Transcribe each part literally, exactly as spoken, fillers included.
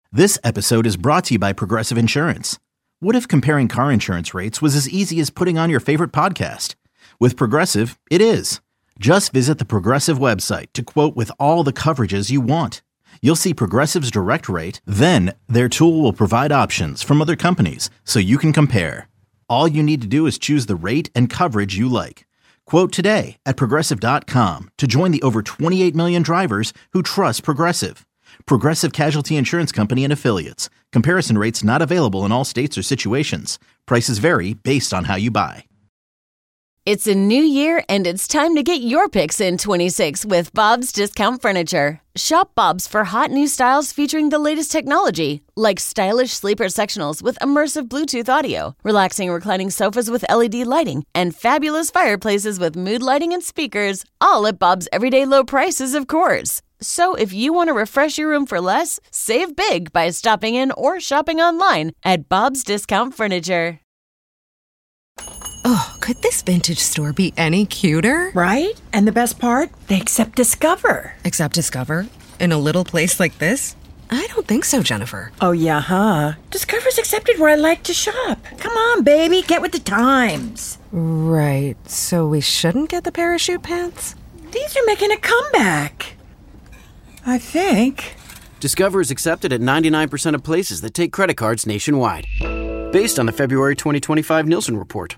This episode is brought to you by Progressive Insurance. What if comparing car insurance rates was as easy as putting on your favorite podcast? With Progressive, it is. Just visit the Progressive website to quote with all the coverages you want. You'll see Progressive's direct rate, then their tool will provide options from other companies so you can compare. All you need to do is choose the rate and coverage you like. Quote today at Progressive dot com to join the over twenty-eight million drivers who trust Progressive. Progressive Casualty Insurance Company and Affiliates. Comparison rates not available in all states or situations. Prices vary based on how you buy. It's a new year, and it's time to get your picks in twenty-six with Bob's Discount Furniture. Shop Bob's for hot new styles featuring the latest technology, like stylish sleeper sectionals with immersive Bluetooth audio, relaxing reclining sofas with L E D lighting, and fabulous fireplaces with mood lighting and speakers, all at Bob's everyday low prices, of course. So if you want to refresh your room for less, save big by stopping in or shopping online at Bob's Discount Furniture. Oh, could this vintage store be any cuter? Right? And the best part? They accept Discover. Accept Discover? In a little place like this? I don't think so, Jennifer. Oh, yeah, huh? Discover's accepted where I like to shop. Come on, baby, get with the times. Right, so we shouldn't get the parachute pants? These are making a comeback. I think. Discover is accepted at ninety-nine percent of places that take credit cards nationwide. Based on the February twenty twenty-five Nielsen report.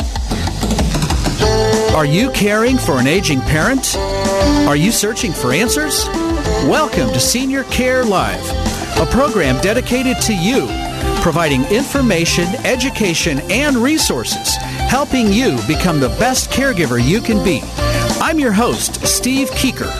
Are you caring for an aging parent? Are you searching for answers? Welcome to Senior Care Live, a program dedicated to you, providing information, education, and resources, helping you become the best caregiver you can be. I'm your host, Steve Keeker.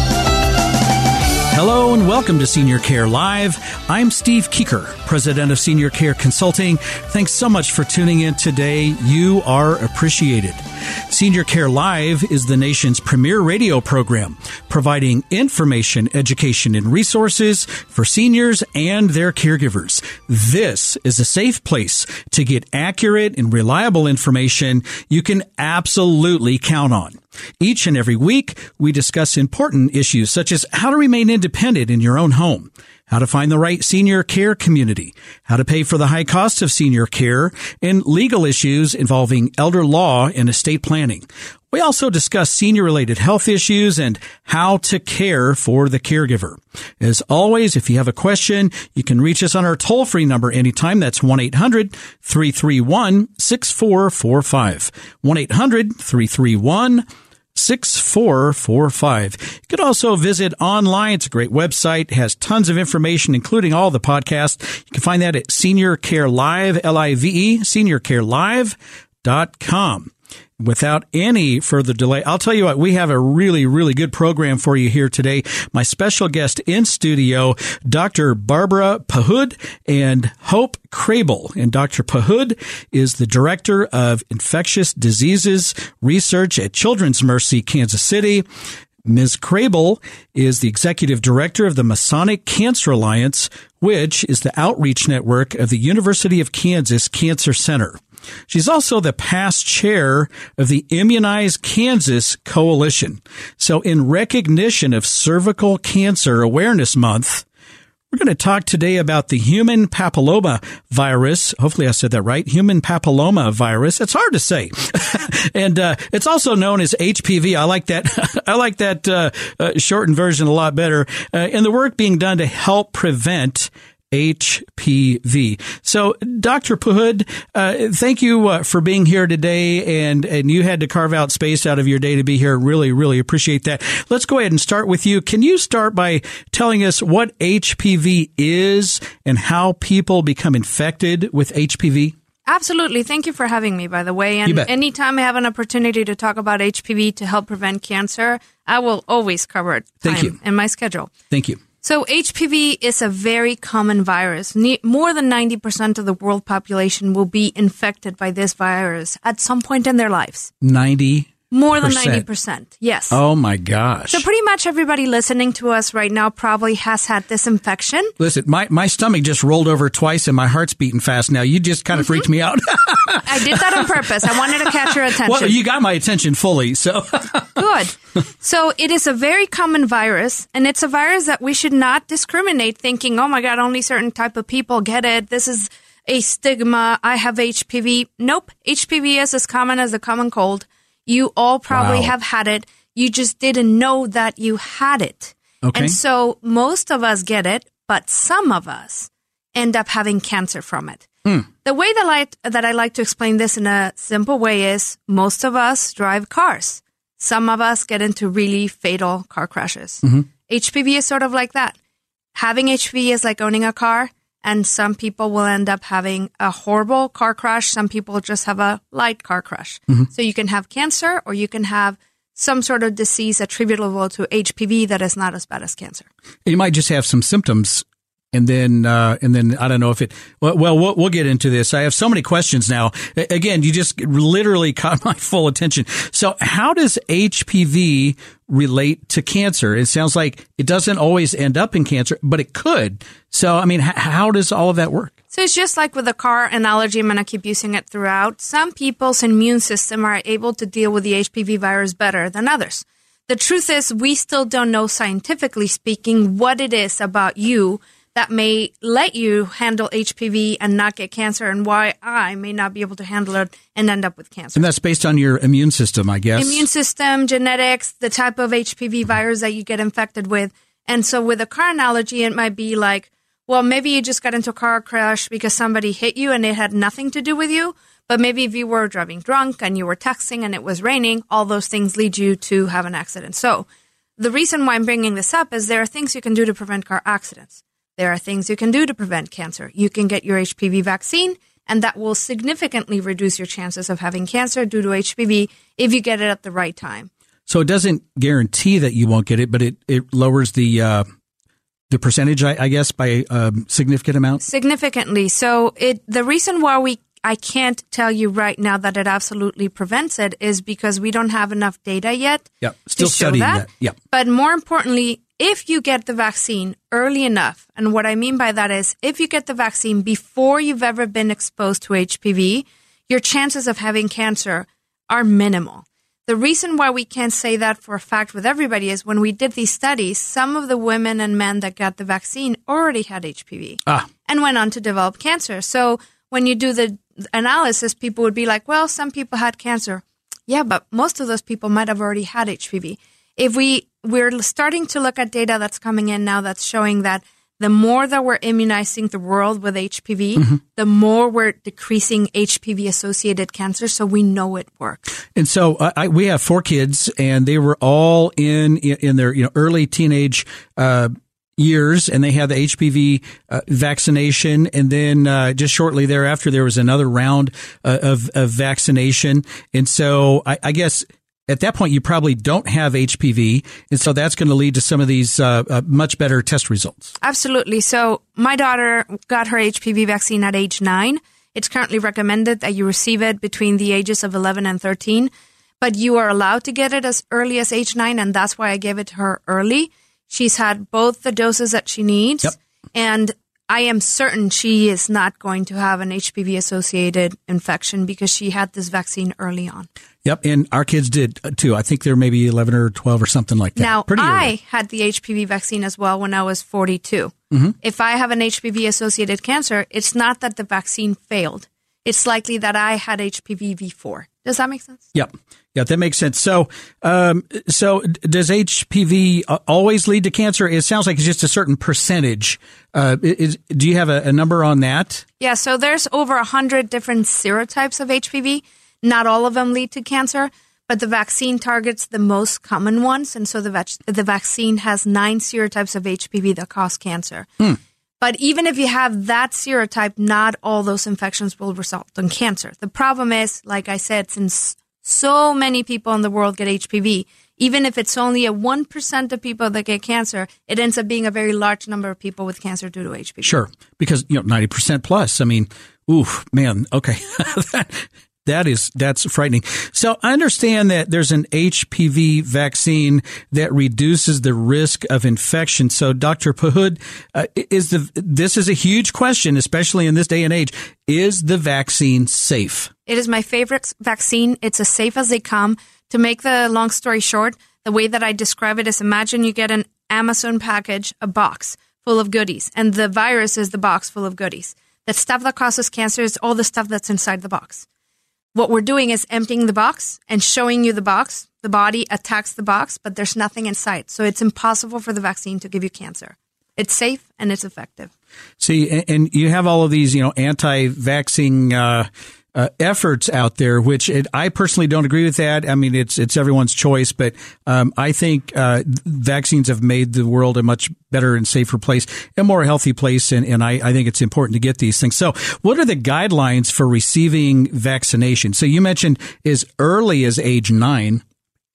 Hello and welcome to Senior Care Live. I'm Steve Keeker, president of Senior Care Consulting. Thanks so much for tuning in today. You are appreciated. Senior Care Live is the nation's premier radio program, providing information, education, and resources for seniors and their caregivers. This is a safe place to get accurate and reliable information you can absolutely count on. Each and every week, we discuss important issues such as how to remain independent in your own home, how to find the right senior care community, how to pay for the high cost of senior care, and legal issues involving elder law and estate planning. We also discuss senior-related health issues and how to care for the caregiver. As always, if you have a question, you can reach us on our toll-free number anytime. That's one eight hundred three three one six four four five. one eight hundred three three one six four four five. You could also visit online. It's a great website. It has tons of information, including all the podcasts. You can find that at Senior Care Live, L I V E, senior care live dot com. Without any further delay, I'll tell you what, we have a really, really good program for you here today. My special guest in studio, Doctor Barbara Pahud and Hope Crable. And Doctor Pahud is the Director of Infectious Diseases Research at Children's Mercy, Kansas City. Miz Crable is the Executive Director of the Masonic Cancer Alliance, which is the outreach network of the University of Kansas Cancer Center. She's also the past chair of the Immunize Kansas Coalition. So in recognition of Cervical Cancer Awareness Month, we're going to talk today about the human papilloma virus. Hopefully I said that right. Human papilloma virus. It's hard to say. and uh, it's also known as H P V. I like that. I like that uh, uh, shortened version a lot better. Uh, and the work being done to help prevent H P V. So, Doctor Pahud, uh, thank you uh, for being here today, and, and you had to carve out space out of your day to be here. Really, really appreciate that. Let's go ahead and start with you. Can you start by telling us what H P V is and how people become infected with H P V? Absolutely. Thank you for having me, by the way. And anytime I have an opportunity to talk about H P V to help prevent cancer, I will always cover it Thank you. in my schedule. Thank you. So H P V is a very common virus. Ne- more than ninety percent of the world population will be infected by this virus at some point in their lives. ninety More than ninety percent, yes. Oh, my gosh. So pretty much everybody listening to us right now probably has had this infection. Listen, my, my stomach just rolled over twice and my heart's beating fast now. You just kind of mm-hmm. freaked me out. I did that on purpose. I wanted to catch your attention. Well, you got my attention fully, so. Good. So it is a very common virus, and it's a virus that we should not discriminate, thinking, oh, my God, only certain type of people get it. This is a stigma. I have H P V. Nope. H P V is as common as the common cold. You all probably wow. have had it. You just didn't know that you had it. Okay. And so most of us get it, but some of us end up having cancer from it. Hmm. The way that I, that I like to explain this in a simple way is most of us drive cars. Some of us get into really fatal car crashes. Mm-hmm. H P V is sort of like that. Having H P V is like owning a car. And some people will end up having a horrible car crash. Some people just have a light car crash. Mm-hmm. So you can have cancer or you can have some sort of disease attributable to H P V that is not as bad as cancer. You might just have some symptoms. And then, uh, and then I don't know if it, well, well, we'll, we'll get into this. I have so many questions now. Again, you just literally caught my full attention. So how does H P V relate to cancer? It sounds like it doesn't always end up in cancer, but it could. So, I mean, h- how does all of that work? So it's just like with the car analogy. I'm going to keep using it throughout. Some people's immune system are able to deal with the H P V virus better than others. The truth is we still don't know, scientifically speaking, what it is about you that may let you handle H P V and not get cancer, and why I may not be able to handle it and end up with cancer. And that's based on your immune system, I guess. Immune system, genetics, the type of H P V virus that you get infected with. And so with a car analogy, it might be like, well, maybe you just got into a car crash because somebody hit you and it had nothing to do with you. But maybe if you were driving drunk and you were texting and it was raining, all those things lead you to have an accident. So the reason why I'm bringing this up is there are things you can do to prevent car accidents. There are things you can do to prevent cancer. You can get your H P V vaccine, and that will significantly reduce your chances of having cancer due to H P V if you get it at the right time. So it doesn't guarantee that you won't get it, but it, it lowers the uh, the percentage, I, I guess, by a significant amount? Significantly. So it the reason why we I can't tell you right now that it absolutely prevents it is because we don't have enough data yet. Yeah, still studying that. that. Yeah. But more importantly, if you get the vaccine early enough, and what I mean by that is if you get the vaccine before you've ever been exposed to H P V, your chances of having cancer are minimal. The reason why we can't say that for a fact with everybody is when we did these studies, some of the women and men that got the vaccine already had H P V ah. and went on to develop cancer. So when you do the analysis, people would be like, well, some people had cancer. Yeah, but most of those people might have already had H P V. If we, we're starting to look at data that's coming in now that's showing that the more that we're immunizing the world with H P V, mm-hmm. the more we're decreasing H P V-associated cancer, so we know it works. And so uh, I, we have four kids, and they were all in in, in their you know early teenage uh years, and they had the H P V uh, vaccination, and then uh, just shortly thereafter, there was another round uh, of, of vaccination. And so I, I guess at that point, you probably don't have H P V, and so that's going to lead to some of these uh, uh, much better test results. Absolutely. So my daughter got her H P V vaccine at age nine. It's currently recommended that you receive it between the ages of eleven and thirteen, but you are allowed to get it as early as age nine, and that's why I gave it to her early. She's had both the doses that she needs, yep. and I am certain she is not going to have an H P V-associated infection because she had this vaccine early on. Yep, and our kids did too. I think they're maybe eleven or twelve or something like that. Now, Pretty I early. had the H P V vaccine as well when I was forty-two. Mm-hmm. If I have an H P V-associated cancer, it's not that the vaccine failed. It's likely that I had H P V before. Does that make sense? Yep. Yeah, that makes sense. So, um, so does H P V always lead to cancer? It sounds like it's just a certain percentage. Uh, is, do you have a, a number on that? Yeah, so there's over a hundred different serotypes of H P V. Not all of them lead to cancer, but the vaccine targets the most common ones. And so the, vac- the vaccine has nine serotypes of H P V that cause cancer. Hmm. But even if you have that serotype, not all those infections will result in cancer. The problem is, like I said, since so many people in the world get H P V, even if it's only a one percent of people that get cancer, it ends up being a very large number of people with cancer due to H P V. Sure, because you know ninety percent plus. I mean, oof, man, okay. That is, that's frightening. So I understand that there's an H P V vaccine that reduces the risk of infection. So Doctor Pahud, uh, is the, this is a huge question, especially in this day and age. Is the vaccine safe? It is my favorite vaccine. It's as safe as they come. To make the long story short, the way that I describe it is, imagine you get an Amazon package, a box full of goodies, and the virus is the box full of goodies. The stuff that causes cancer is all the stuff that's inside the box. What we're doing is emptying the box and showing you the box. The body attacks the box, but there's nothing inside. So it's impossible for the vaccine to give you cancer. It's safe and it's effective. See, and you have all of these, you know, anti-vaccine uh, uh, efforts out there, which it, I personally don't agree with that. I mean, it's it's everyone's choice, but um, I think uh, vaccines have made the world a much better and safer place, a more healthy place, and, and I, I think it's important to get these things. So what are the guidelines for receiving vaccination? So you mentioned as early as age nine.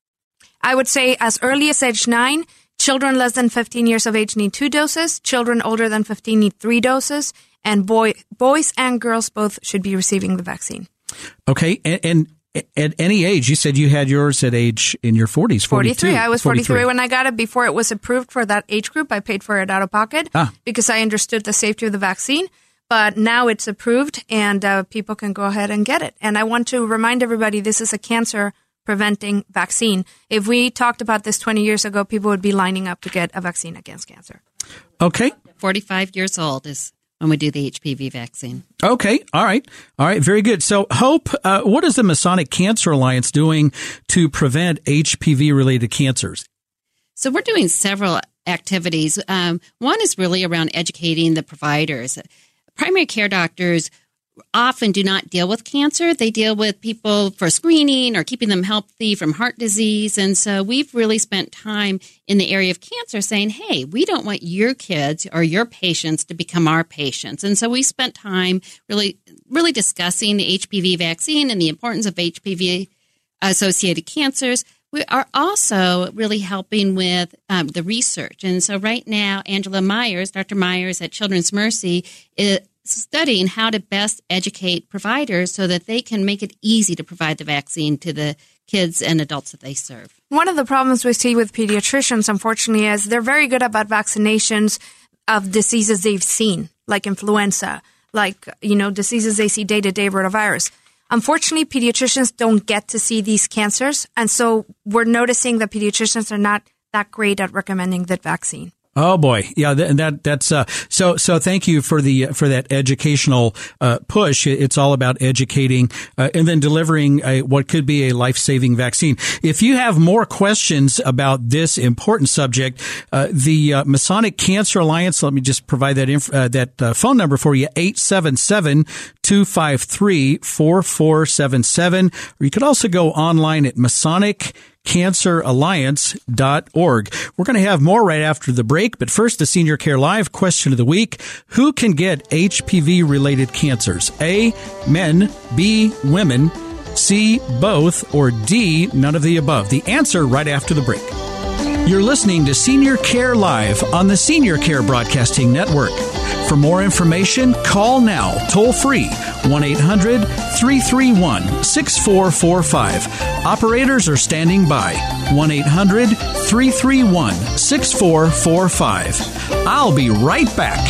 I would say as early as age nine. Children less than fifteen years of age need two doses. Children older than fifteen need three doses. And boy, boys and girls both should be receiving the vaccine. Okay. And, and at any age, you said you had yours at age in your forties, forty-two. forty-three. I was forty-three. forty-three when I got it. Before it was approved for that age group, I paid for it out of pocket ah. because I understood the safety of the vaccine. But now it's approved and uh, people can go ahead and get it. And I want to remind everybody this is a cancer preventing vaccine. If we talked about this twenty years ago, people would be lining up to get a vaccine against cancer. Okay. forty-five years old is when we do the H P V vaccine. Okay. All right. All right. Very good. So, Hope, uh, what is the Masonic Cancer Alliance doing to prevent H P V-related cancers? So we're doing several activities. Um, one is really around educating the providers. Primary care doctors often do not deal with cancer. They deal with people for screening or keeping them healthy from heart disease. And so we've really spent time in the area of cancer saying, hey, we don't want your kids or your patients to become our patients. And so we spent time really, really discussing the H P V vaccine and the importance of H P V-associated cancers. We are also really helping with um, the research. And so right now, Angela Myers, Doctor Myers at Children's Mercy, is studying how to best educate providers so that they can make it easy to provide the vaccine to the kids and adults that they serve. One of the problems we see with pediatricians, unfortunately, is they're very good about vaccinations of diseases they've seen, like influenza, like, you know, diseases they see day-to-day, rotavirus. Unfortunately, pediatricians don't get to see these cancers, and so we're noticing that pediatricians are not that great at recommending that vaccine. Oh boy, yeah, that, that that's uh, so. So thank you for the for that educational uh, push. It's all about educating uh, and then delivering a, what could be a life-saving vaccine. If you have more questions about this important subject, uh, the uh, Masonic Cancer Alliance. Let me just provide that inf- uh, that uh, phone number for you: eight seven seven, two five three, four four seven seven. Or you could also go online at Masonic cancer alliance dot org. We're going to have more right after the break, but first, the Senior Care Live question of the week. Who can get H P V-related cancers? A, men, B, women, C, both, or D, none of the above? The answer right after the break. You're listening to Senior Care Live on the Senior Care Broadcasting Network. For more information, call now, toll free, one eight hundred, three three one, six four four five. Operators are standing by, one eight hundred, three three one, six four four five. I'll be right back.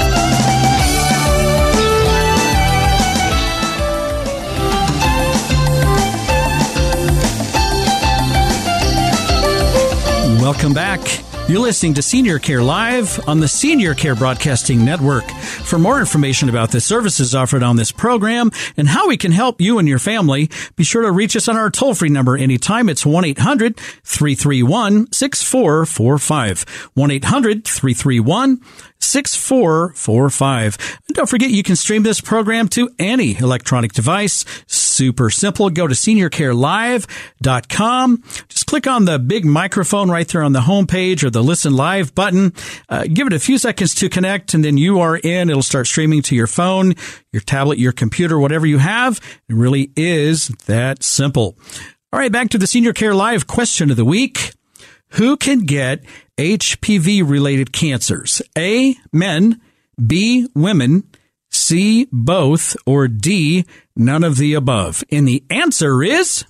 Welcome back. You're listening to Senior Care Live on the Senior Care Broadcasting Network. For more information about the services offered on this program and how we can help you and your family, be sure to reach us on our toll-free number anytime. It's one eight hundred, three three one, six four four five. one eight hundred, three three one, six four four five. And don't forget, you can stream this program to any electronic device. Super simple. Go to senior care live dot com. Just click on the big microphone right there on the homepage or the Listen Live button. Uh, give it a few seconds to connect, and then you are in. It'll start streaming to your phone, your tablet, your computer, whatever you have. It really is that simple. All right, back to the Senior Care Live question of the week. Who can get H P V-related cancers? A, men, B, women, C, both, or D, none of the above? And the answer is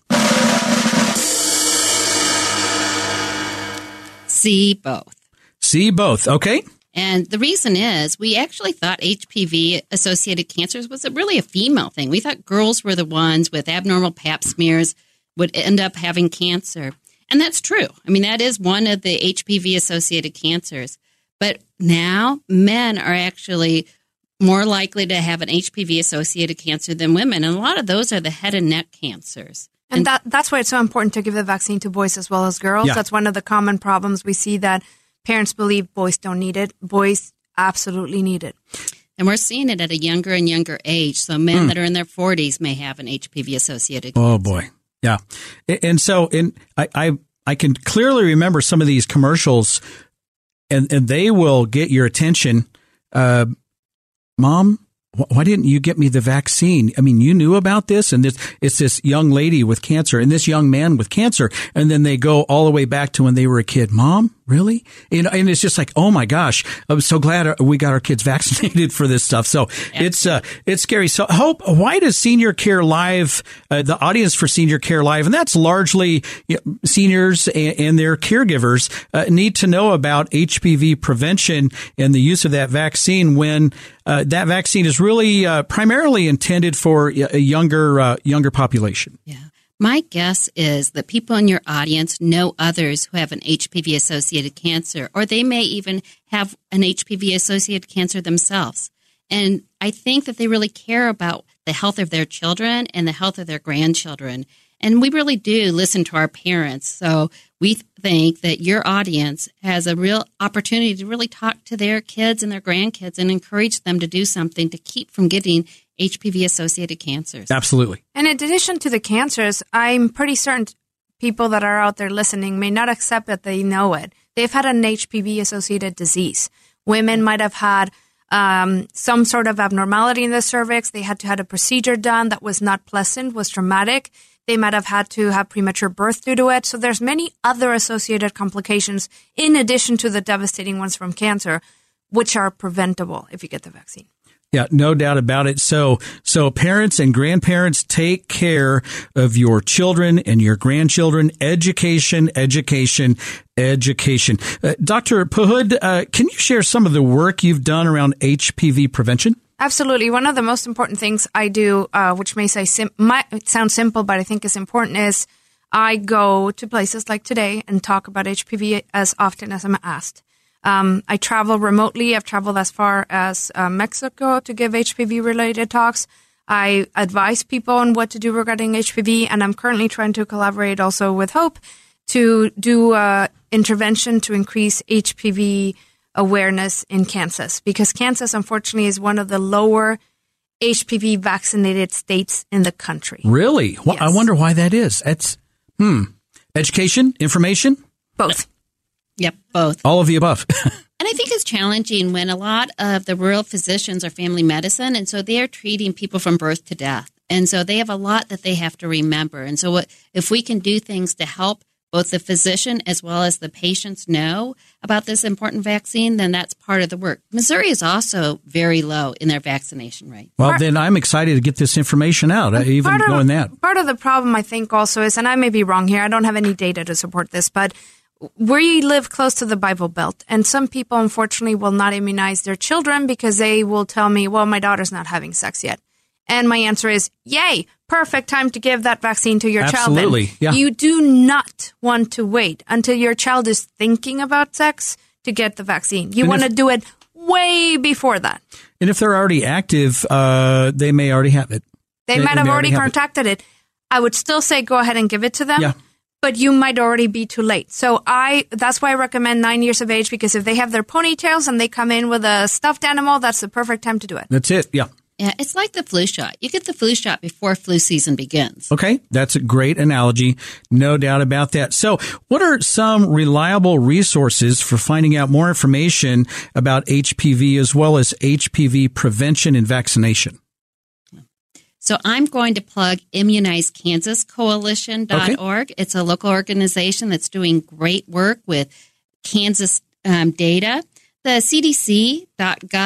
C, both. C, both. Okay. And the reason is we actually thought H P V-associated cancers was a really a female thing. We thought girls were the ones with abnormal pap smears would end up having cancer. And that's true. I mean, that is one of the H P V-associated cancers. But now men are actually more likely to have an H P V-associated cancer than women. And a lot of those are the head and neck cancers. And, and that that's why it's so important to give the vaccine to boys as well as girls. Yeah. That's one of the common problems. We see that parents believe boys don't need it. Boys absolutely need it. And we're seeing it at a younger and younger age. So men mm. that are in their forties may have an H P V-associated cancer. Oh, boy. Yeah. And so and I, I, I can clearly remember some of these commercials, and, and they will get your attention. Uh, Mom, why didn't you get me the vaccine? I mean, you knew about this, and this, it's this young lady with cancer and this young man with cancer. And then they go all the way back to when they were a kid. Mom, really? You know, and it's just like, oh my gosh, I'm so glad we got our kids vaccinated for this stuff. So Absolutely. it's, uh, it's scary. So Hope, why does Senior Care Live, uh, the audience for Senior Care Live, and that's largely you know, seniors and, and their caregivers, uh, need to know about H P V prevention and the use of that vaccine when, uh, that vaccine is really, uh, primarily intended for a younger, uh, younger population? Yeah. My guess is that people in your audience know others who have an H P V-associated cancer, or they may even have an H P V-associated cancer themselves. And I think that they really care about the health of their children and the health of their grandchildren. And we really do listen to our parents. So we think that your audience has a real opportunity to really talk to their kids and their grandkids and encourage them to do something to keep from getting H P V-associated cancers. Absolutely. And in addition to the cancers, I'm pretty certain people that are out there listening may not accept that they know it. They've had an H P V-associated disease. Women might have had um, some sort of abnormality in the cervix. They had to have a procedure done that was not pleasant, was traumatic. They might have had to have premature birth due to it. So there's many other associated complications in addition to the devastating ones from cancer, which are preventable if you get the vaccine. Yeah, no doubt about it. So, so parents and grandparents, take care of your children and your grandchildren. Education, education, education. Uh, Doctor Pahud, uh, can you share some of the work you've done around H P V prevention? Absolutely. One of the most important things I do, uh, which may say sim- might sound simple, but I think is important, is I go to places like today and talk about H P V as often as I'm asked. Um, I travel remotely. I've traveled as far as uh, Mexico to give H P V-related talks. I advise people on what to do regarding H P V, and I'm currently trying to collaborate also with Hope to do uh, intervention to increase H P V awareness in Kansas, because Kansas, unfortunately, is one of the lower H P V vaccinated states in the country. Really? Well, yes. I wonder why that is. That's, hmm. Education, information? Both. Yep, both. All of the above. And I think it's challenging when a lot of the rural physicians are family medicine, and so they're treating people from birth to death. And so they have a lot that they have to remember. And so what, if we can do things to help both the physician as well as the patients know about this important vaccine, then that's part of the work. Missouri is also very low in their vaccination rate. Well, part, then I'm excited to get this information out, even of, knowing that. Part of the problem, I think, also is, and I may be wrong here, I don't have any data to support this, but we live close to the Bible Belt, and some people, unfortunately, will not immunize their children because they will tell me, well, my daughter's not having sex yet. And my answer is, yay, perfect time to give that vaccine to your child. Absolutely, yeah. You do not want to wait until your child is thinking about sex to get the vaccine. You want to do it way before that. And if they're already active, uh, they may already have it. They, they might have already contracted it. it. I would still say go ahead and give it to them. Yeah. But you might already be too late. So I that's why I recommend nine years of age, because if they have their ponytails and they come in with a stuffed animal, that's the perfect time to do it. That's it, yeah. Yeah, it's like the flu shot. You get the flu shot before flu season begins. Okay, that's a great analogy. No doubt about that. So what are some reliable resources for finding out more information about H P V as well as H P V prevention and vaccination? So I'm going to plug immunize kansas coalition dot org. Okay. It's a local organization that's doing great work with Kansas um, data. The C D C dot gov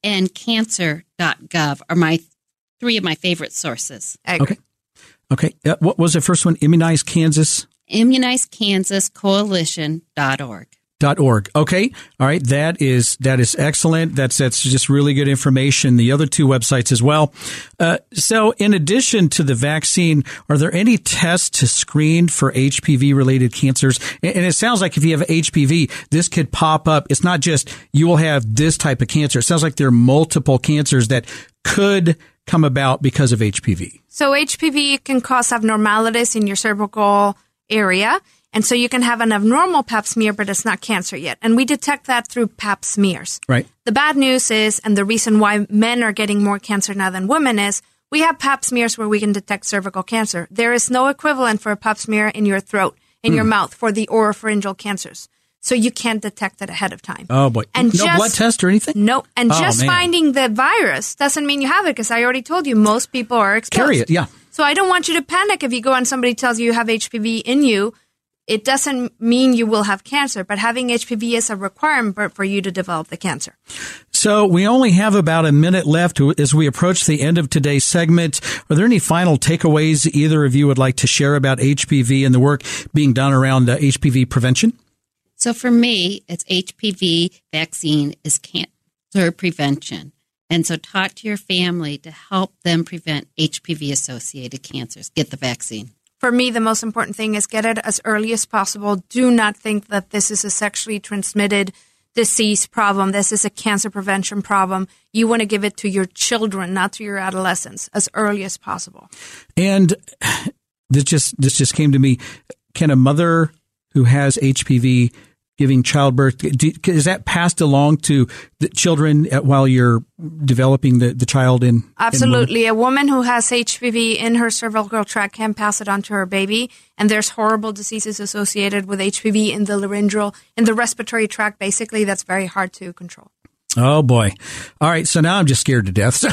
and cancer dot gov are my three of my favorite sources. I agree. Okay. Okay. Uh, what was the first one? Immunize Kansas? Immunize Kansas Coalition dot org. Dot org. Okay. All right. That is, that is excellent. That's, that's just really good information. The other two websites as well. Uh, so in addition to the vaccine, are there any tests to screen for H P V related cancers? And, and it sounds like if you have H P V, this could pop up. It's not just you will have this type of cancer. It sounds like there are multiple cancers that could come about because of H P V. So H P V can cause abnormalities in your cervical area. And so you can have an abnormal pap smear, but it's not cancer yet. And we detect that through pap smears. Right. The bad news is, and the reason why men are getting more cancer now than women is, we have pap smears where we can detect cervical cancer. There is no equivalent for a pap smear in your throat, in mm. your mouth, for the oropharyngeal cancers. So you can't detect it ahead of time. Oh, boy. And no just, blood test or anything? No. And oh, just man. finding the virus doesn't mean you have it, because I already told you most people are exposed. Carry it, yeah. So I don't want you to panic if you go and somebody tells you you have H P V in you. It doesn't mean you will have cancer, but having H P V is a requirement for you to develop the cancer. So we only have about a minute left as we approach the end of today's segment. Are there any final takeaways either of you would like to share about H P V and the work being done around uh, H P V prevention? So for me, it's H P V vaccine is cancer prevention. And so talk to your family to help them prevent H P V-associated cancers. Get the vaccine. For me, the most important thing is get it as early as possible. Do not think that this is a sexually transmitted disease problem. This is a cancer prevention problem. You want to give it to your children, not to your adolescents, as early as possible. And this just this just came to me. Can a mother who has H P V giving childbirth, do, is that passed along to the children while you're developing the, the child in? Absolutely. In a woman who has H P V in her cervical tract can pass it on to her baby. And there's horrible diseases associated with H P V in the laryngeal, in the respiratory tract, basically, that's very hard to control. Oh, boy. All right. So now I'm just scared to death. So,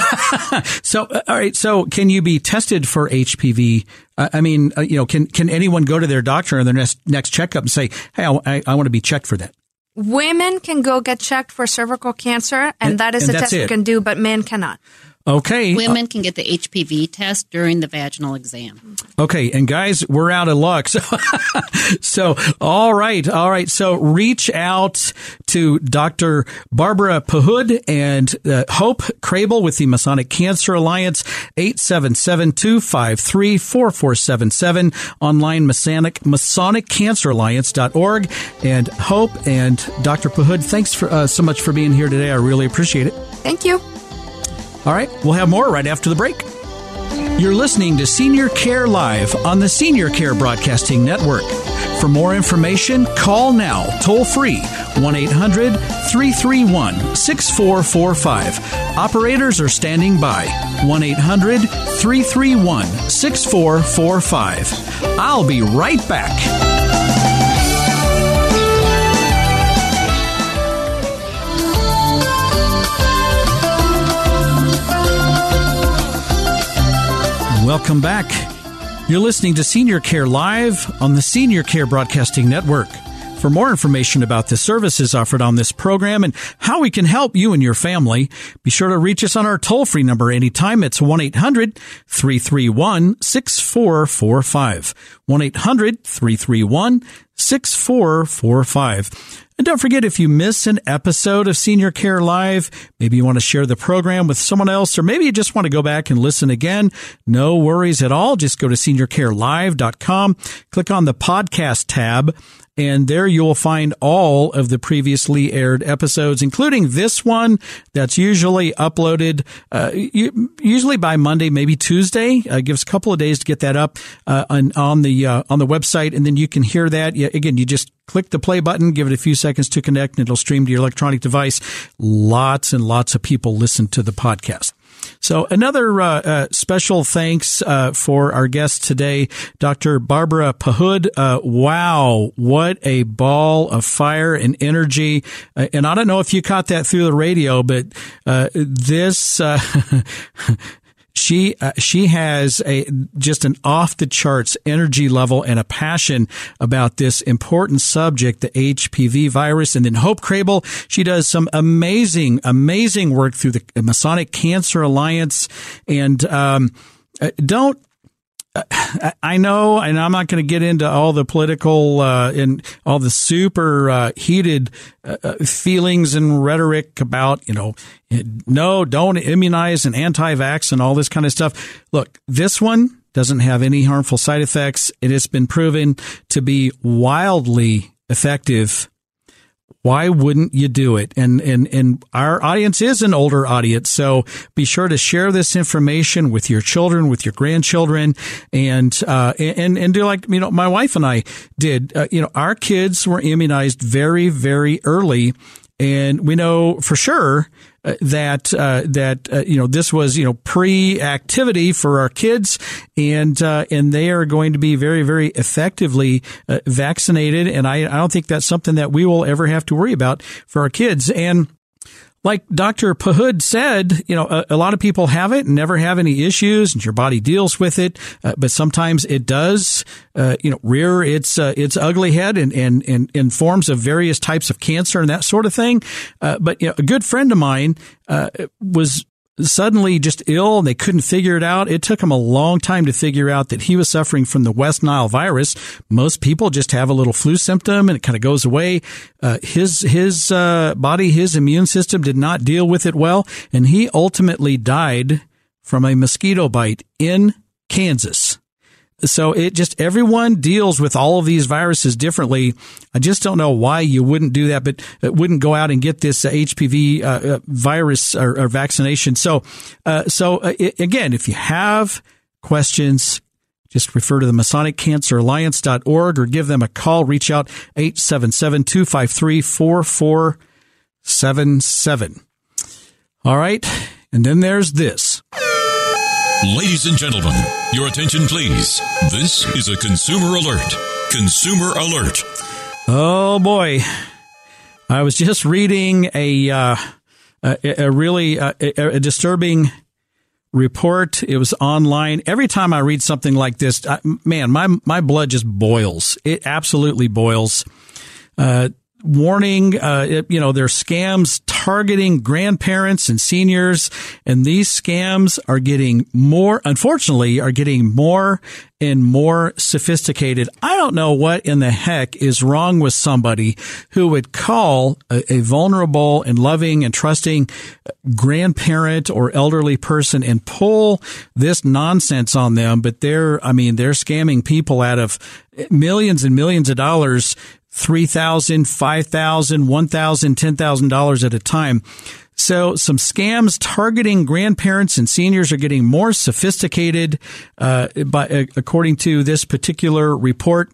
so uh, all right. So can you be tested for H P V? Uh, I mean, uh, you know, can, can anyone go to their doctor in their next, next checkup and say, hey, I, I, I want to be checked for that? Women can go get checked for cervical cancer, and, and that is and a test you can do, but men cannot. Okay. Women can get the H P V test during the vaginal exam. Okay. And guys, we're out of luck. So, so all right. All right. So reach out to Doctor Barbara Pahud and uh, Hope Crable with the Masonic Cancer Alliance, eight seven seven, two five three, four four seven seven, online Masonic, Masonic Cancer Alliance dot org. And Hope and Doctor Pahud, thanks for uh, so much for being here today. I really appreciate it. Thank you. All right, we'll have more right after the break. You're listening to Senior Care Live on the Senior Care Broadcasting Network. For more information, call now, toll free, one eight hundred, three three one, six four four five. Operators are standing by, one eight hundred, three three one, six four four five. I'll be right back. Welcome back. You're listening to Senior Care Live on the Senior Care Broadcasting Network. For more information about the services offered on this program and how we can help you and your family, be sure to reach us on our toll-free number anytime. It's one eight hundred, three three one, six four four five. one eight hundred, three three one, six four four five. And don't forget, if you miss an episode of Senior Care Live, maybe you want to share the program with someone else, or maybe you just want to go back and listen again, no worries at all. Just go to senior care live dot com, click on the podcast tab, and there you will find all of the previously aired episodes, including this one that's usually uploaded uh, usually by Monday, maybe Tuesday. Uh, give us a couple of days to get that up uh, on, on the uh, on the website, and then you can hear that. Yeah, again, you just click the play button, give it a few seconds to connect, and it'll stream to your electronic device. Lots and lots of people listen to the podcast. So another uh, uh, special thanks uh, for our guest today, Doctor Barbara Pahud. Uh, wow, what a ball of fire and energy. Uh, and I don't know if you caught that through the radio, but uh, this... Uh, She uh, she has a just an off the charts energy level and a passion about this important subject, the H P V virus. And then Hope Crable, she does some amazing amazing work through the Masonic Cancer Alliance. And um, don't. I know, and I'm not going to get into all the political uh, and all the super uh, heated uh, feelings and rhetoric about, you know, no, don't immunize and anti-vax and all this kind of stuff. Look, this one doesn't have any harmful side effects. It has been proven to be wildly effective. Why wouldn't you do it? And, and, and our audience is an older audience. So be sure to share this information with your children, with your grandchildren, and, uh, and, and do like, you know, my wife and I did. Uh, you know, our kids were immunized very, very early. And we know for sure uh, that, uh, that, uh, you know, this was, you know, pre-activity for our kids, and, uh, and they are going to be very, very effectively uh, vaccinated. And I, I don't think that's something that we will ever have to worry about for our kids. And like Doctor Pahud said, you know, a, a lot of people have it and never have any issues, and your body deals with it. Uh, but sometimes it does, uh, you know, rear its uh, its ugly head in, in, in, in forms of various types of cancer and that sort of thing. Uh, but you know, a good friend of mine uh, was suddenly just ill, and they couldn't figure it out. It took him a long time to figure out that he was suffering from the West Nile virus. Most people just have a little flu symptom and it kind of goes away. Uh, his, his, uh, body, his immune system did not deal with it well, and he ultimately died from a mosquito bite in Kansas. So it just, everyone deals with all of these viruses differently. I just don't know why you wouldn't do that, but it wouldn't go out and get this uh, H P V uh, virus or, or vaccination. So, uh, so uh, it, again, if you have questions, just refer to the Masonic Cancer Alliance dot org or give them a call. Reach out eight seven seven, two five three, four four seven seven. All right. And then there's this. Ladies and gentlemen, your attention, please. This is a consumer alert. Consumer alert. Oh, boy. I was just reading a uh, a, a really uh, a, a disturbing report. It was online. Every time I read something like this, I, man, my my blood just boils. It absolutely boils. Uh Warning, uh, it, you know, there are scams targeting grandparents and seniors, and these scams are getting more, unfortunately, are getting more and more sophisticated. I don't know what in the heck is wrong with somebody who would call a, a vulnerable and loving and trusting grandparent or elderly person and pull this nonsense on them. But they're, I mean, they're scamming people out of millions and millions of dollars, three thousand dollars, five thousand dollars, one thousand dollars, ten thousand dollars at a time. So some scams targeting grandparents and seniors are getting more sophisticated, uh, by, uh, according to this particular report.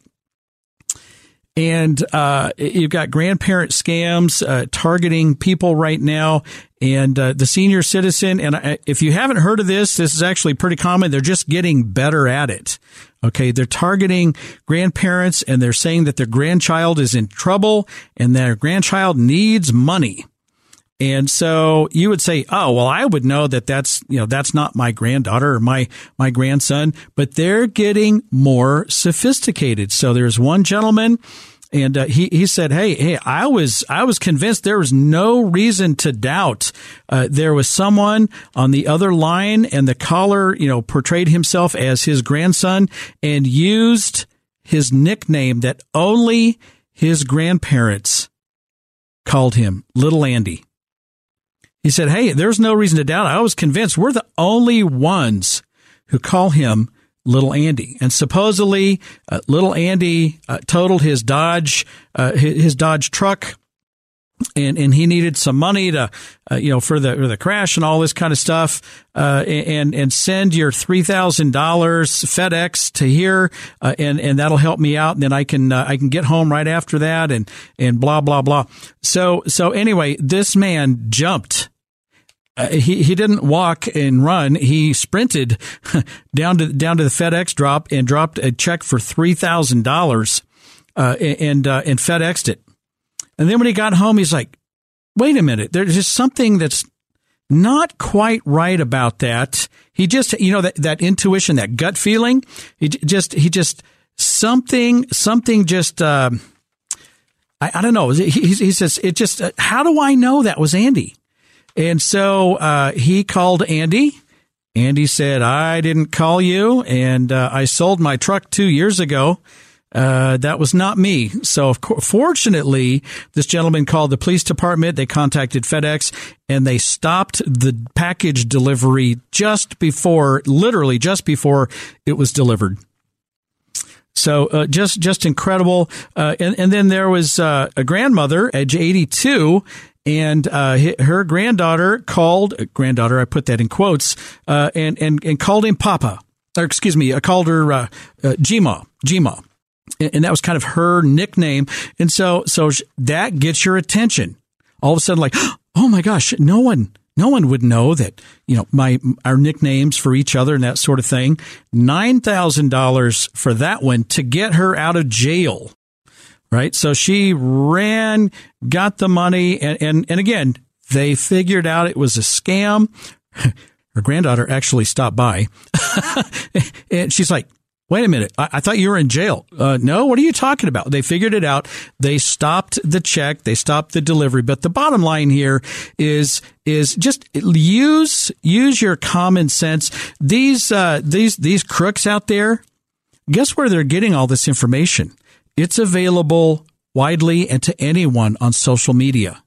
And uh, you've got grandparent scams uh, targeting people right now, and uh, the senior citizen. And I, if you haven't heard of this, this is actually pretty common. They're just getting better at it. Okay, they're targeting grandparents, and they're saying that their grandchild is in trouble and their grandchild needs money. And so you would say, oh, well, I would know that that's, you know, that's not my granddaughter or my, my grandson, but they're getting more sophisticated. So there's one gentleman, and uh, he, he said, hey, hey, I was, I was convinced there was no reason to doubt. Uh, there was someone on the other line, and the caller, you know, portrayed himself as his grandson and used his nickname that only his grandparents called him, Little Andy. He said, hey, there's no reason to doubt. I was convinced we're the only ones who call him Little Andy. And supposedly, uh, Little Andy uh, totaled his Dodge, uh, his, his Dodge truck, and, and he needed some money to, uh, you know, for the, for the crash and all this kind of stuff, uh, and, and send your three thousand dollars FedEx to here, uh, and, and that'll help me out. And then I can, uh, I can get home right after that, and, and blah, blah, blah. So, so anyway, this man jumped. Uh, he, he didn't walk and run. He sprinted down to, down to the FedEx drop and dropped a check for three thousand dollars, uh, and, uh, and FedExed it. And then when he got home, he's like, wait a minute, there's just something that's not quite right about that. He just, you know, that, that intuition, that gut feeling, he just, he just, something, something just, uh, I, I don't know. He, he says, it just, uh, how do I know that was Andy? And so, uh, he called Andy. Andy said, I didn't call you, and, uh, I sold my truck two years ago. Uh, that was not me. So, of course, fortunately, this gentleman called the police department. They contacted FedEx, and they stopped the package delivery just before, literally just before it was delivered. So, uh, just, just incredible. Uh, and, and then there was, uh, a grandmother, age eighty-two, and, uh, her granddaughter called, granddaughter, I put that in quotes, uh, and, and, and called him Papa, or excuse me, I called her, uh, uh G-Ma, G-Ma. And that was kind of her nickname. And so, so that gets your attention. All of a sudden, like, oh my gosh, no one, no one would know that, you know, my, our nicknames for each other and that sort of thing. nine thousand dollars for that one to get her out of jail. Right. So she ran, got the money. And, and, and again, they figured out it was a scam. Her granddaughter actually stopped by and she's like, wait a minute. I, I thought you were in jail. Uh, no, what are you talking about? They figured it out. They stopped the check. They stopped the delivery. But the bottom line here is, is just use, use your common sense. These, uh, these, these crooks out there, guess where they're getting all this information? It's available widely and to anyone on social media.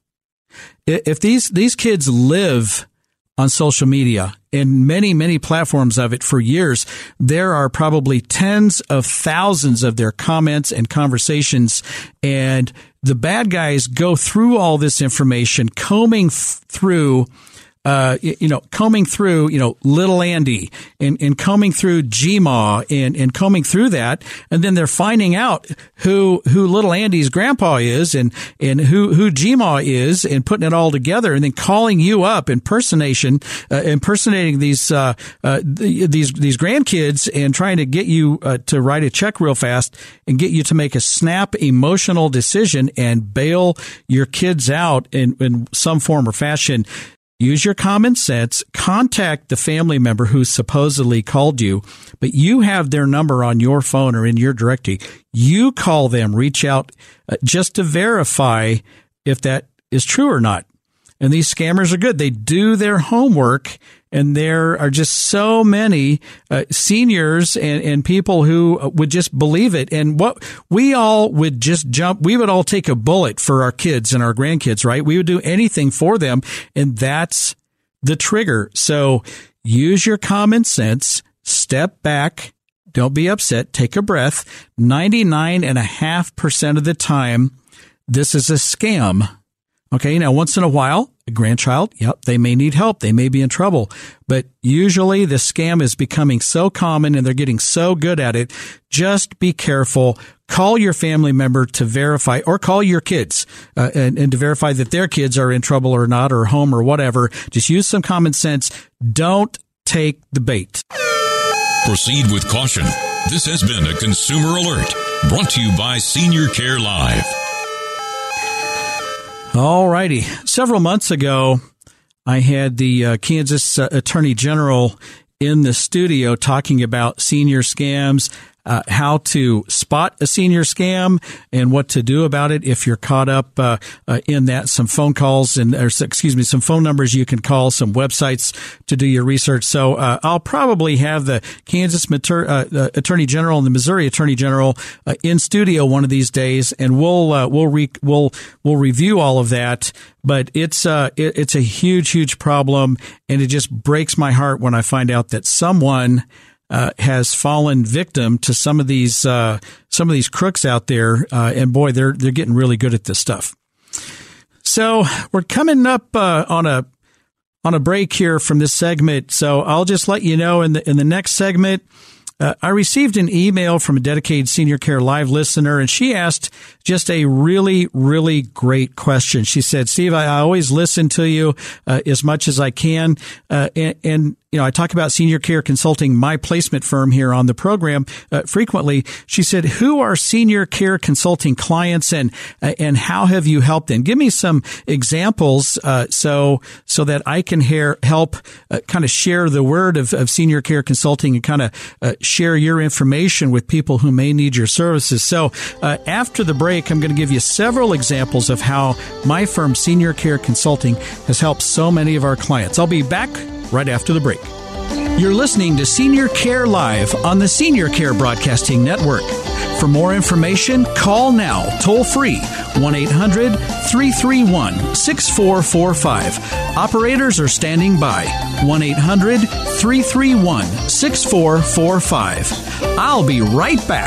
If these, these kids live on social media and many, many platforms of it for years, there are probably tens of thousands of their comments and conversations. And the bad guys go through all this information, combing f- through, uh, you know, combing through, you know, little Andy and, and combing through G-Ma and, and combing through that. And then they're finding out who, who little Andy's grandpa is and, and who, who G-Ma is and putting it all together and then calling you up, impersonation, uh, impersonating these, uh, uh, these, these grandkids and trying to get you, uh, to write a check real fast and get you to make a snap emotional decision and bail your kids out in, in some form or fashion. Use your common sense, contact the family member who supposedly called you, but you have their number on your phone or in your directory. You call them, reach out uh, just to verify if that is true or not. And these scammers are good. They do their homework, and there are just so many uh, seniors and, and people who would just believe it. And what we all would just jump, we would all take a bullet for our kids and our grandkids, right? We would do anything for them. And that's the trigger. So use your common sense, step back, don't be upset, take a breath. ninety-nine and a half percent of the time, this is a scam. Okay, now once in a while, a grandchild, yep, they may need help. They may be in trouble. But usually the scam is becoming so common and they're getting so good at it. Just be careful. Call your family member to verify, or call your kids uh, and, and to verify that their kids are in trouble or not, or home or whatever. Just use some common sense. Don't take the bait. Proceed with caution. This has been a Consumer Alert brought to you by Senior Care Live. All righty. Several months ago, I had the uh, Kansas uh, Attorney General in the studio talking about senior scams, uh, how to spot a senior scam and what to do about it if you're caught up uh, uh, in that. Some phone calls and, or excuse me, some phone numbers you can call, some websites to do your research. So uh, I'll probably have the Kansas Mater- uh, uh, Attorney General and the Missouri Attorney General uh, in studio one of these days, and we'll uh, we'll re- we'll we'll review all of that. But it's uh it, it's a huge huge problem, and it just breaks my heart when I find out that someone Uh, has fallen victim to some of these uh, some of these crooks out there, uh, and boy, they're they're getting really good at this stuff. So we're coming up uh, on a on a break here from this segment. So I'll just let you know in the in the next segment. Uh, I received an email from a dedicated Senior Care Live listener, and she asked just a really, really great question. She said, Steve, I always listen to you uh, as much as I can, uh, and, and you know, I talk about Senior Care Consulting, my placement firm here on the program uh, frequently. She said, who are Senior Care Consulting clients and uh, and how have you helped them? Give me some examples uh, so so that I can hear, help uh, kind of share the word of, of Senior Care Consulting and kind of uh, share your information with people who may need your services. So uh, after the break, I'm going to give you several examples of how my firm, Senior Care Consulting, has helped so many of our clients. I'll be back right after the break. You're listening to Senior Care Live on the Senior Care Broadcasting Network. For more information, call now, toll free, one eight hundred three three one six four four five. Operators are standing by, one eight hundred three three one six four four five. I'll be right back.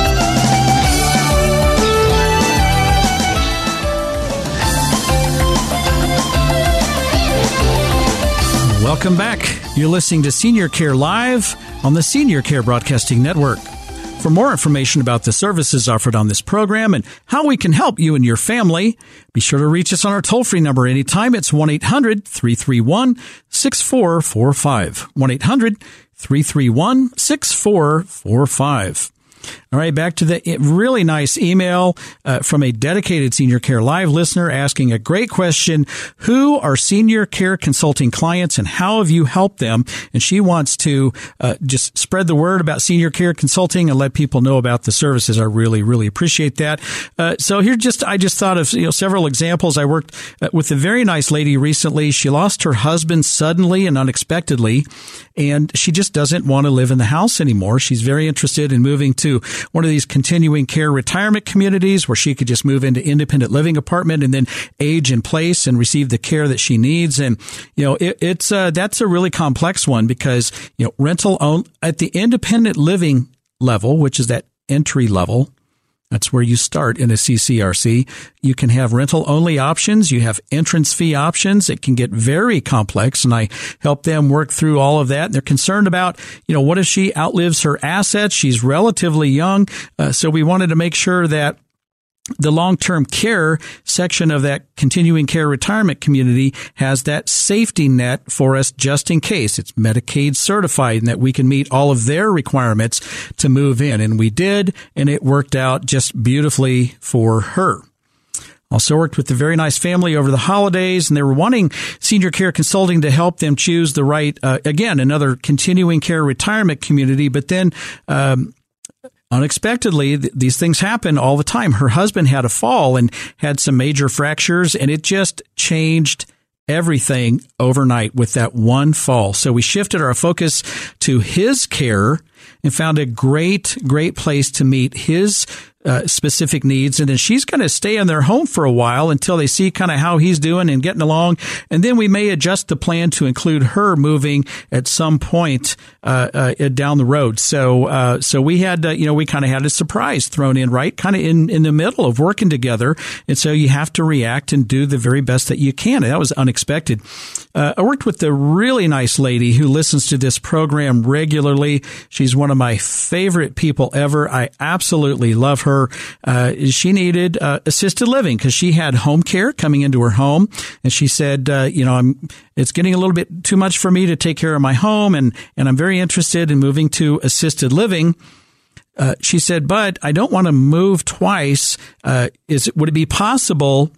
Welcome back. You're listening to Senior Care Live on the Senior Care Broadcasting Network. For more information about the services offered on this program and how we can help you and your family, be sure to reach us on our toll-free number anytime. It's one eight hundred three three one six four four five. one eight hundred three three one six four four five. All right, back to the really nice email uh, from a dedicated Senior Care Live listener asking a great question. Who are Senior Care Consulting clients and how have you helped them? And she wants to uh, just spread the word about Senior Care Consulting and let people know about the services. I really, really appreciate that. Uh, so here, just I just thought of you know several examples. I worked uh, with a very nice lady recently. She lost her husband suddenly and unexpectedly, and she just doesn't want to live in the house anymore. She's very interested in moving to one of these continuing care retirement communities where she could just move into independent living apartment and then age in place and receive the care that she needs. And, you know, it, it's, uh, that's a really complex one because, you know, rental own at the independent living level, which is that entry level. That's where you start in a C C R C. You can have rental-only options. You have entrance fee options. It can get very complex, and I help them work through all of that. They're concerned about, you know, what if she outlives her assets? She's relatively young, uh, so we wanted to make sure that the long-term care section of that continuing care retirement community has that safety net for us just in case. It's Medicaid certified and that we can meet all of their requirements to move in. And we did, and it worked out just beautifully for her. Also worked with a very nice family over the holidays, and they were wanting Senior Care Consulting to help them choose the right, uh, again, another continuing care retirement community, but then um unexpectedly, th- these things happen all the time. Her husband had a fall and had some major fractures, and it just changed everything overnight with that one fall. So we shifted our focus to his care and found a great, great place to meet his uh, specific needs. And then she's going to stay in their home for a while until they see kind of how he's doing and getting along. And then we may adjust the plan to include her moving at some point uh, uh, down the road. So uh, so we had, uh, you know, we kind of had a surprise thrown in, right? Kind of in, in the middle of working together. And so you have to react and do the very best that you can. And that was unexpected. Uh, I worked with a really nice lady who listens to this program regularly. She's one of my favorite people ever. I absolutely love her. Uh, she needed uh, assisted living because she had home care coming into her home. And she said, uh, you know, I'm, it's getting a little bit too much for me to take care of my home. And, and I'm very interested in moving to assisted living. Uh, she said, but I don't want to move twice. Uh, is would it be possible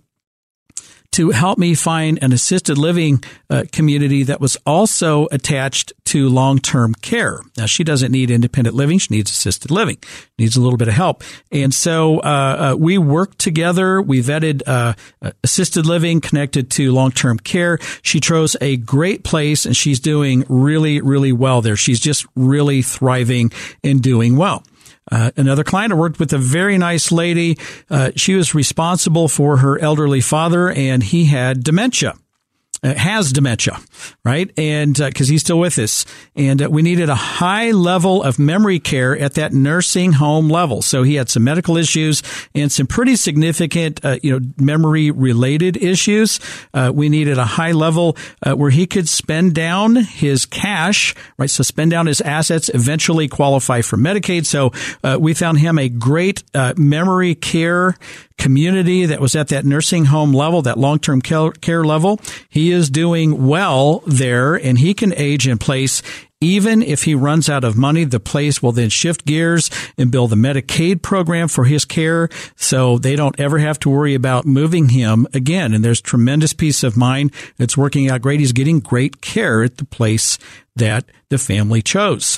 to help me find an assisted living uh, community that was also attached to long-term care? Now, she doesn't need independent living. She needs assisted living, needs a little bit of help. And so uh, uh, we worked together. We vetted uh, assisted living connected to long-term care. She chose a great place, and she's doing really, really well there. She's just really thriving and doing well. Uh, another client, I worked with a very nice lady. Uh, she was responsible for her elderly father, and he had dementia. Uh, has dementia, right? And uh, because he's still with us, and uh, we needed a high level of memory care at that nursing home level. So he had some medical issues and some pretty significant, uh, you know, memory related issues. Uh, we needed a high level uh, where he could spend down his cash, right? So spend down his assets, eventually qualify for Medicaid. So uh, we found him a great uh, memory care community that was at that nursing home level, that long-term care level. He is doing well there, and he can age in place. Even if he runs out of money, the place will then shift gears and build a Medicaid program for his care, so they don't ever have to worry about moving him again. And there's tremendous peace of mind. It's working out great. He's getting great care at the place that the family chose.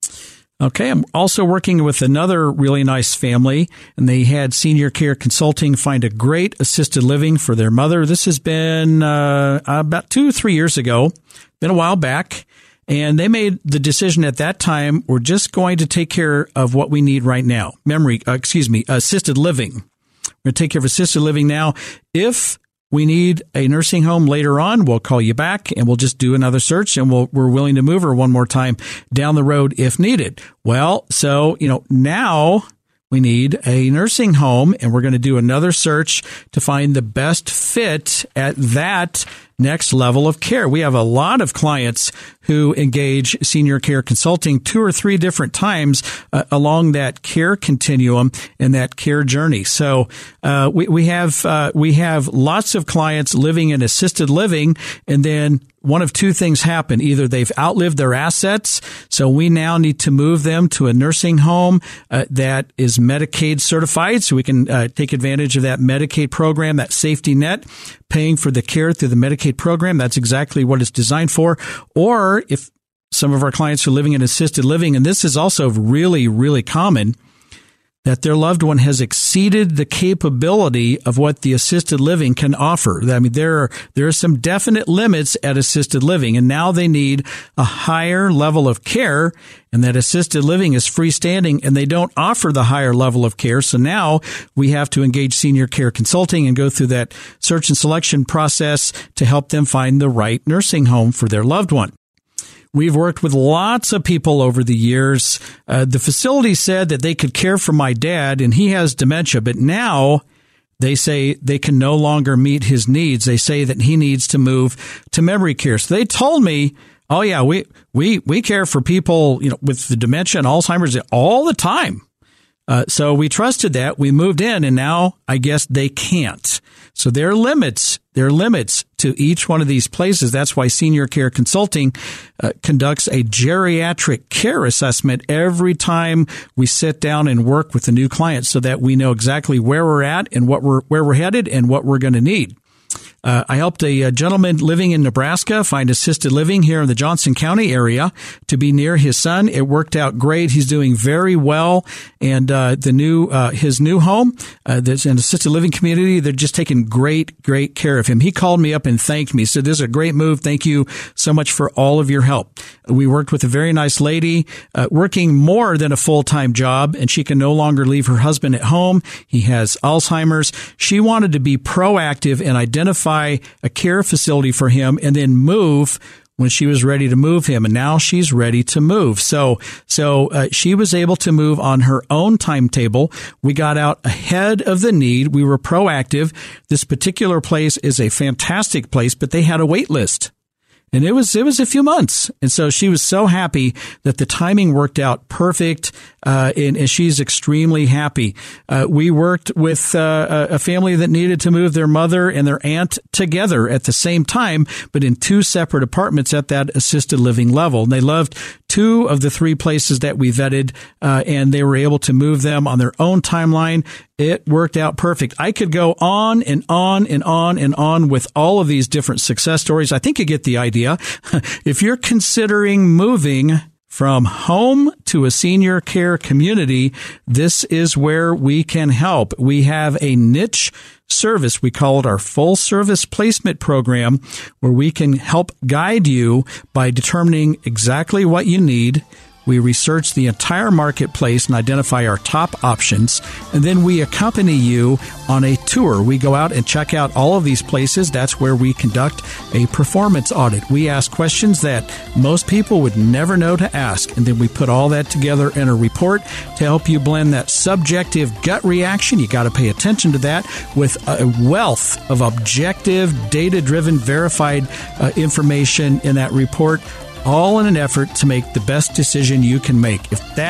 Okay, I'm also working with another really nice family, and they had Senior Care Consulting find a great assisted living for their mother. This has been uh, about two or three years ago, been a while back. And they made the decision at that time, we're just going to take care of what we need right now. Memory, uh, excuse me, assisted living. We're going to take care of assisted living now. If we need a nursing home later on, we'll call you back and we'll just do another search, and we'll, we're willing to move her one more time down the road if needed. Well, so, you know, now we need a nursing home, and we're going to do another search to find the best fit at that next level of care. We have a lot of clients who engage Senior Care Consulting two or three different times uh, along that care continuum and that care journey. So uh, we, we have uh, we have lots of clients living in assisted living, and then one of two things happen. Either they've outlived their assets, so we now need to move them to a nursing home uh, that is Medicaid certified, so we can uh, take advantage of that Medicaid program, that safety net, paying for the care through the Medicaid program. That's exactly what it's designed for. Or if some of our clients are living in assisted living, and this is also really, really common, that their loved one has exceeded the capability of what the assisted living can offer. I mean, there are, there are some definite limits at assisted living, and now they need a higher level of care, and that assisted living is freestanding, and they don't offer the higher level of care. So now we have to engage Senior Care Consulting and go through that search and selection process to help them find the right nursing home for their loved one. We've worked with lots of people over the years. Uh, the facility said that they could care for my dad, and he has dementia, but now they say they can no longer meet his needs. They say that he needs to move to memory care. So they told me, oh yeah, we, we, we care for people, you know, with the dementia and Alzheimer's all the time. Uh, so we trusted that. We moved in, and now I guess they can't. So there are limits. There are limits to each one of these places. That's why Senior Care Consulting uh, conducts a geriatric care assessment every time we sit down and work with a new client, so that we know exactly where we're at and what we're where we're headed and what we're going to need. Uh, I helped a, a gentleman living in Nebraska find assisted living here in the Johnson County area to be near his son. It worked out great. He's doing very well. And uh, the new uh, his new home, uh, there's an assisted living community. They're just taking great, great care of him. He called me up and thanked me. So this is a great move. Thank you so much for all of your help. We worked with a very nice lady uh, working more than a full-time job, and she can no longer leave her husband at home. He has Alzheimer's. She wanted to be proactive and identify a care facility for him and then move when she was ready to move him. And now she's ready to move. So, so uh, she was able to move on her own timetable. We got out ahead of the need. We were proactive. This particular place is a fantastic place, but they had a wait list. And it was, it was a few months. And so she was so happy that the timing worked out perfect. Uh, and, and she's extremely happy. Uh, we worked with, uh, a family that needed to move their mother and their aunt together at the same time, but in two separate apartments at that assisted living level. And they loved two of the three places that we vetted, uh, and they were able to move them on their own timeline. It worked out perfect. I could go on and on and on and on with all of these different success stories. I think you get the idea. If you're considering moving from home to a senior care community, this is where we can help. We have a niche service. We call it our full service placement program, where we can help guide you by determining exactly what you need. We research the entire marketplace and identify our top options, and then we accompany you on a tour. We go out and check out all of these places. That's where we conduct a performance audit. We ask questions that most people would never know to ask, and then we put all that together in a report to help you blend that subjective gut reaction. You got to pay attention to that with a wealth of objective, data-driven, verified uh, information in that report, all in an effort to make the best decision you can make. If that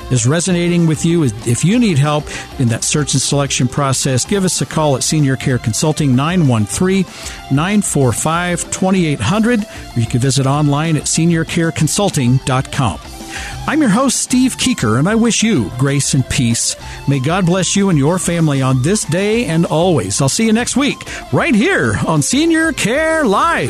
is resonating with you. If you need help in that search and selection process, give us a call at Senior Care Consulting, nine one three, nine four five, two eight zero zero, or you can visit online at senior care consulting dot com. I'm your host, Steve Keeker, and I wish you grace and peace. May God bless you and your family on this day and always. I'll see you next week, right here on Senior Care Live.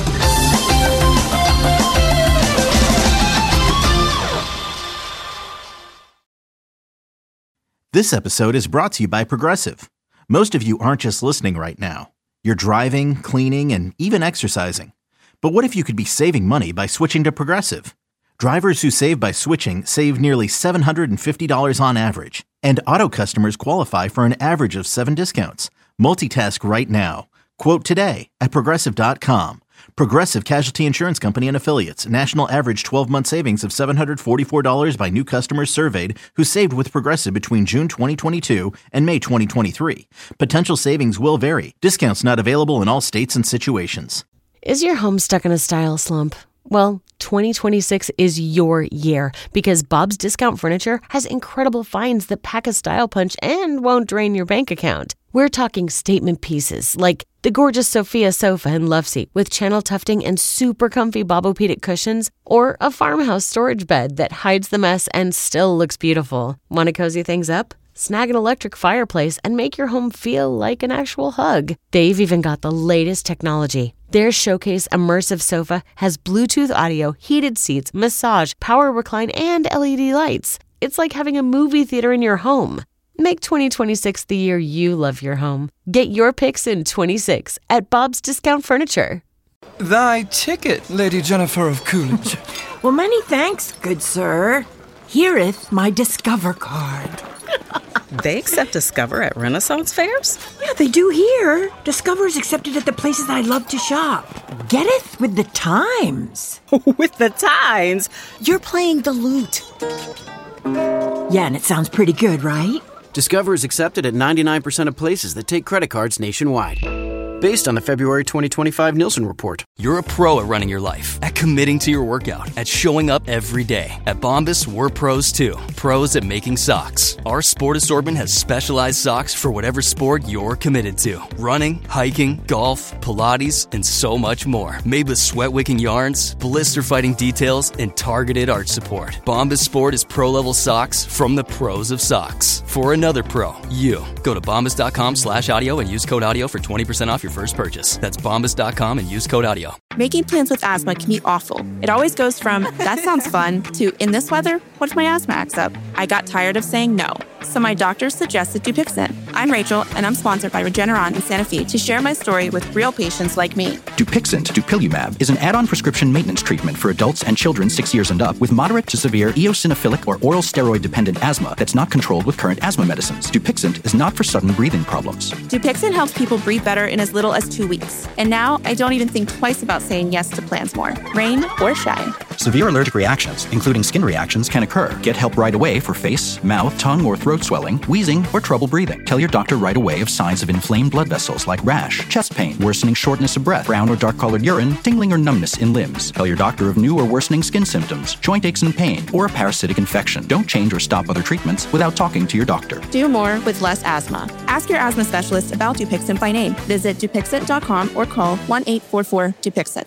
This episode is brought to you by Progressive. Most of you aren't just listening right now. You're driving, cleaning, and even exercising. But what if you could be saving money by switching to Progressive? Drivers who save by switching save nearly seven hundred fifty dollars on average. And auto customers qualify for an average of seven discounts. Multitask right now. Quote today at Progressive dot com. Progressive Casualty Insurance Company and Affiliates. National average twelve-month savings of seven hundred forty-four dollars by new customers surveyed who saved with Progressive between June twenty twenty-two and May twenty twenty-three. Potential savings will vary. Discounts not available in all states and situations. Is your home stuck in a style slump? Well, twenty twenty-six is your year because Bob's Discount Furniture has incredible finds that pack a style punch and won't drain your bank account. We're talking statement pieces like the gorgeous Sophia sofa and love seat with channel tufting and super comfy Bobopedic cushions, or a farmhouse storage bed that hides the mess and still looks beautiful. Want to cozy things up? Snag an electric fireplace and make your home feel like an actual hug. They've even got the latest technology. Their Showcase Immersive Sofa has Bluetooth audio, heated seats, massage, power recline, and L E D lights. It's like having a movie theater in your home. Make twenty twenty-six the year you love your home. Get your picks in twenty-six at Bob's Discount Furniture. Thy ticket, Lady Jennifer of Coolidge. Well, many thanks, good sir. Hereeth my Discover card. They accept Discover at Renaissance fairs? Yeah, they do here. Discover is accepted at the places I love to shop. Getteth with the times. With the times? You're playing the lute. Yeah, and it sounds pretty good, right? Discover is accepted at ninety-nine percent of places that take credit cards nationwide. Based on the February twenty twenty-five Nielsen Report. You're a pro at running your life, at committing to your workout, at showing up every day. At Bombas, we're pros too. Pros at making socks. Our sport assortment has specialized socks for whatever sport you're committed to. Running, hiking, golf, Pilates, and so much more. Made with sweat-wicking yarns, blister-fighting details, and targeted arch support. Bombas Sport is pro-level socks from the pros of socks. For another pro, you. Go to bombas.com slash audio and use code audio for twenty percent off your first purchase. That's bombas dot com and use code audio. Making plans with asthma can be awful. It always goes from, that sounds fun, to, in this weather, what if my asthma acts up? I got tired of saying no. So my doctor suggested Dupixent. I'm Rachel, and I'm sponsored by Regeneron in Santa Fe to share my story with real patients like me. Dupixent, dupilumab, is an add-on prescription maintenance treatment for adults and children six years and up with moderate to severe eosinophilic or oral steroid-dependent asthma that's not controlled with current asthma medicines. Dupixent is not for sudden breathing problems. Dupixent helps people breathe better in as little as two weeks. And now I don't even think twice about saying yes to plans more, rain or shine. Severe allergic reactions, including skin reactions, can occur. Get help right away for face, mouth, tongue, or throat swelling, wheezing, or trouble breathing. Tell your doctor right away of signs of inflamed blood vessels like rash, chest pain, worsening shortness of breath, brown or dark-colored urine, tingling or numbness in limbs. Tell your doctor of new or worsening skin symptoms, joint aches and pain, or a parasitic infection. Don't change or stop other treatments without talking to your doctor. Do more with less asthma. Ask your asthma specialist about Dupixent by name. Visit Dupixent dot com or call one eight four four Dupixent.